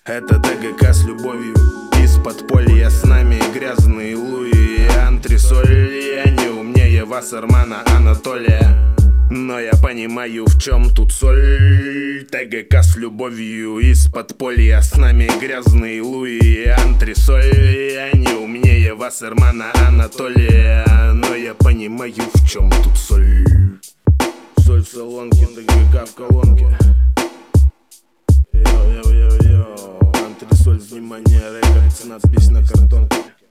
Это ДГК с любовью из подполья, с нами грязные Луи и антресоль. Я не умнее вас, Армана Анатолия, но я понимаю, в чем тут соль. ТГК с любовью из подполья, с нами грязные Луи и антресоль. Я не умнее вас, Армана Анатолия, но я понимаю, в чем тут соль. Соль в салонке, ТГК в колонке. Йо-йо-йо-йо, антресоль, внимание, рекордс, надпись на картонке.